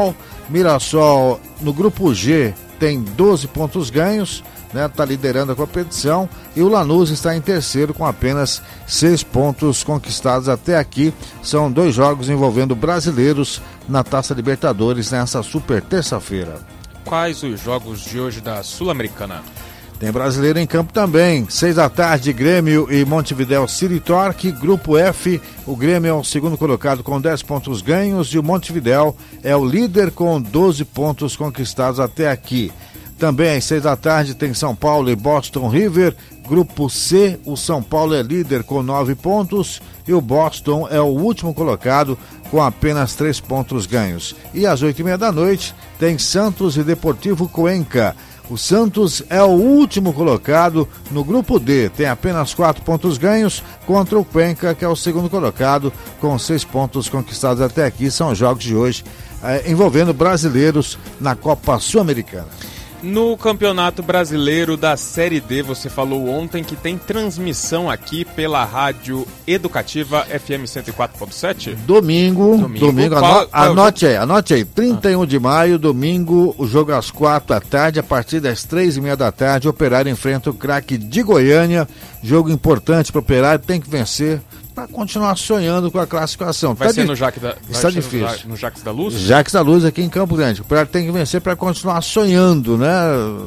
Mirassol, no grupo G, tem doze pontos ganhos, né? Está liderando a competição. E o Lanús está em terceiro com apenas seis pontos conquistados até aqui. São dois jogos envolvendo brasileiros na Taça Libertadores nessa super terça-feira. Quais os jogos de hoje da Sul-Americana? Tem brasileiro em campo também. Seis da tarde, Grêmio e Montevidéu City Torque. Grupo F, o Grêmio é o segundo colocado com dez pontos ganhos e o Montevidéu é o líder com doze pontos conquistados até aqui. Também às seis da tarde tem São Paulo e Boston River. Grupo C, o São Paulo é líder com nove pontos e o Boston é o último colocado com apenas três pontos ganhos. E às oito e meia da noite tem Santos e Deportivo Cuenca. O Santos é o último colocado no grupo D, tem apenas quatro pontos ganhos contra o Cuenca, que é o segundo colocado com seis pontos conquistados até aqui. São jogos de hoje eh, envolvendo brasileiros na Copa Sul-Americana. No Campeonato Brasileiro da Série D, você falou ontem que tem transmissão aqui pela Rádio Educativa F M cento e quatro ponto sete? Domingo, domingo, domingo qual, ano, qual anote aí, anote aí, trinta e um de maio, domingo, o jogo às quatro da tarde, a partir das três e meia da tarde, o Operário enfrenta o Craque de Goiânia, jogo importante para o Operário, tem que vencer para continuar sonhando com a classificação. Vai tá ser di... no Jaques da, Está difícil. No, no Jaques da Luz? Jaques da Luz aqui em Campo Grande. O Operário tem que vencer para continuar sonhando, né?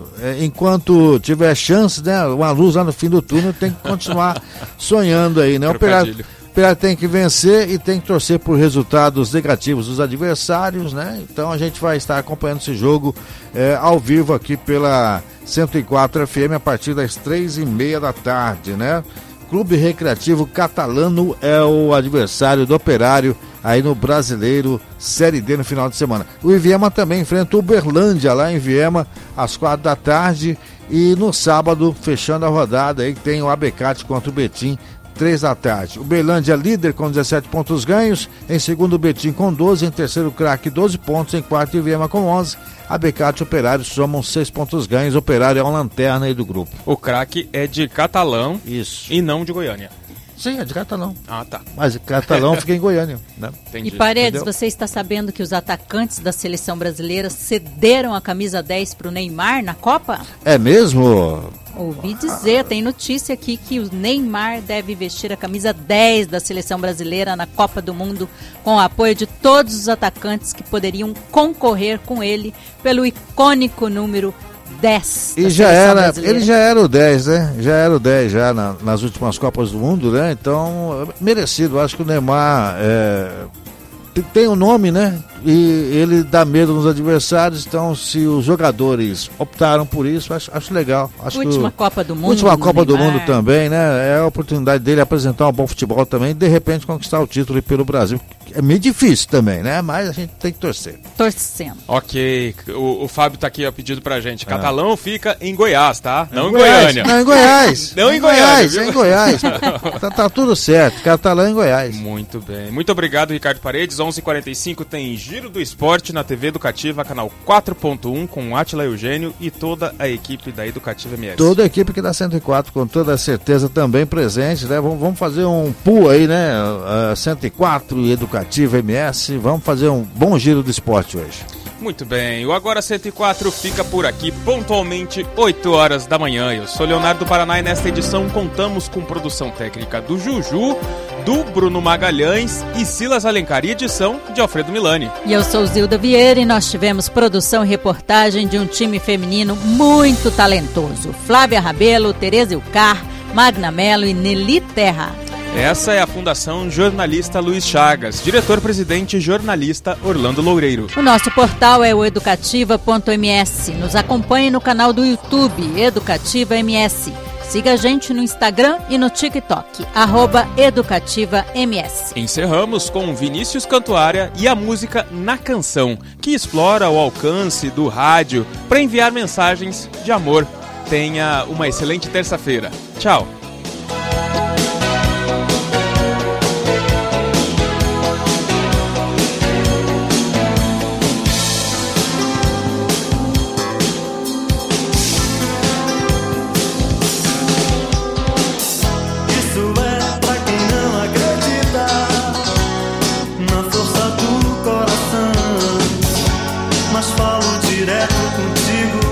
Enquanto tiver chance, né? Uma luz lá no fim do túnel, tem que continuar sonhando aí, né? O Operário, o Operário tem que vencer e tem que torcer por resultados negativos dos adversários, né? Então a gente vai estar acompanhando esse jogo é, ao vivo aqui pela cento e quatro F M a partir das três e meia da tarde, né? Clube Recreativo Catalano é o adversário do Operário aí no Brasileiro Série D no final de semana. O Iviema também enfrenta o Uberlândia lá em Viema às quatro da tarde e no sábado, fechando a rodada, aí tem o Abecate contra o Betim, três da tarde. O Uberlândia líder com dezessete pontos ganhos, em segundo o Betim com doze, em terceiro o Craque doze pontos, em quarto o Iviema com onze. Abecate e Operário somam seis pontos ganhos. O Operário é uma lanterna aí do grupo. O Craque é de Catalão. Isso. E não de Goiânia. Sim, é de Catalão. Ah, tá. Mas Catalão fica em Goiânia, né? Entendi. E Paredes, entendeu? Você está sabendo que os atacantes da seleção brasileira cederam a camisa dez para o Neymar na Copa? É mesmo? Ouvi dizer, tem notícia aqui que o Neymar deve vestir a camisa dez da seleção brasileira na Copa do Mundo, com o apoio de todos os atacantes que poderiam concorrer com ele pelo icônico número dez. E já era, ele já era o dez, né? Já era o dez já na, nas últimas Copas do Mundo, né? Então, merecido. Acho que o Neymar é, tem o um nome, né? E ele dá medo nos adversários, então se os jogadores optaram por isso, acho, acho legal. Acho última que, Copa do Mundo. Última Copa do Mundo também, né? É a oportunidade dele apresentar um bom futebol também e de repente conquistar o título pelo Brasil. É meio difícil também, né? Mas a gente tem que torcer. Torcendo. Ok, o, o Fábio tá aqui ó, pedindo pra gente. Catalão ah. fica em Goiás, tá? Não em, em Goiás. Goiânia. Não, em Goiás. Não em, em Goiás, Goiás. É em Goiás. tá, tá tudo certo. Catalão em Goiás. Muito bem. Muito obrigado, Ricardo Paredes. onze e quarenta e cinco tem Giro do Esporte na T V Educativa, canal quatro ponto um, com Átila Eugênio e toda a equipe da Educativa M S. Toda a equipe aqui da cento e quatro, com toda certeza, também presente, né? Vamos, vamos fazer um pool aí, né? Uh, cento e quatro e Educativa M S. Vamos fazer um bom giro do esporte hoje. Muito bem, o Agora cento e quatro fica por aqui pontualmente oito horas da manhã. Eu sou Leonardo Paraná e nesta edição contamos com produção técnica do Juju, do Bruno Magalhães e Silas Alencar e edição de Alfredo Milani. E eu sou Zilda Vieira e nós tivemos produção e reportagem de um time feminino muito talentoso. Flávia Rabelo, Tereza Ilcar, Magna Mello e Nelly Terra. Essa é a Fundação Jornalista Luiz Chagas, diretor-presidente jornalista Orlando Loureiro. O nosso portal é o educativa ponto m s. Nos acompanhe no canal do YouTube Educativa M S. Siga a gente no Instagram e no TikTok, arroba Educativa M S. Encerramos com Vinícius Cantuária e a música Na Canção, que explora o alcance do rádio para enviar mensagens de amor. Tenha uma excelente terça-feira. Tchau. falo direto contigo.